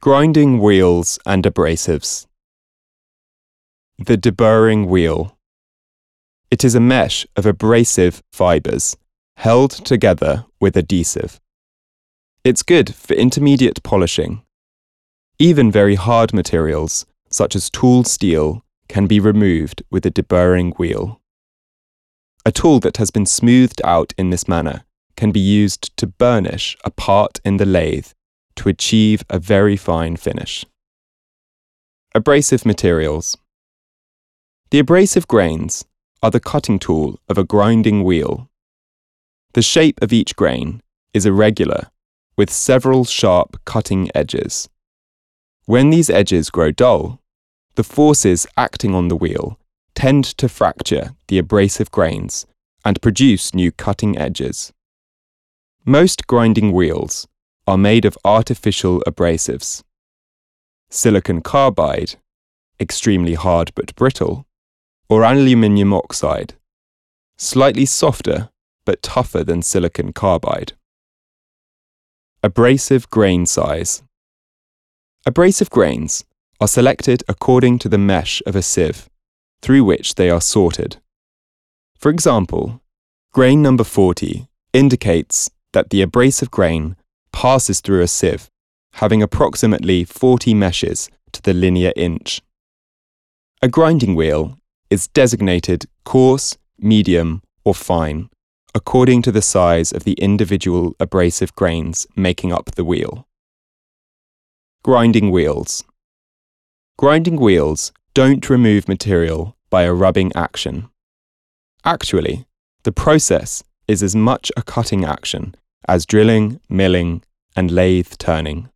Grinding wheels and abrasives. The deburring wheel. It is a mesh of abrasive fibres held together with adhesive. It's good for intermediate polishing. Even very hard materials, such as tool steel, can be removed with a deburring wheel. A tool that has been smoothed out in this manner can be used to burnish a part in the lathe to achieve a very fine finish. Abrasive materials. The abrasive grains are the cutting tool of a grinding wheel. The shape of each grain is irregular, with several sharp cutting edges. When these edges grow dull, the forces acting on the wheel tend to fracture the abrasive grains and produce new cutting edges. Most grinding wheels are made of artificial abrasives. Silicon carbide, extremely hard but brittle, or aluminium oxide, slightly softer but tougher than silicon carbide. Abrasive grain size. Abrasive grains are selected according to the mesh of a sieve through which they are sorted. For example, grain number 40 indicates that the abrasive grain passes through a sieve having approximately 40 meshes to the linear inch. A grinding wheel is designated coarse, medium, or fine, according to the size of the individual abrasive grains making up the wheel. Grinding wheels. Grinding wheels don't remove material by a rubbing action. Actually, the process is as much a cutting action as drilling, milling, and lathe turning.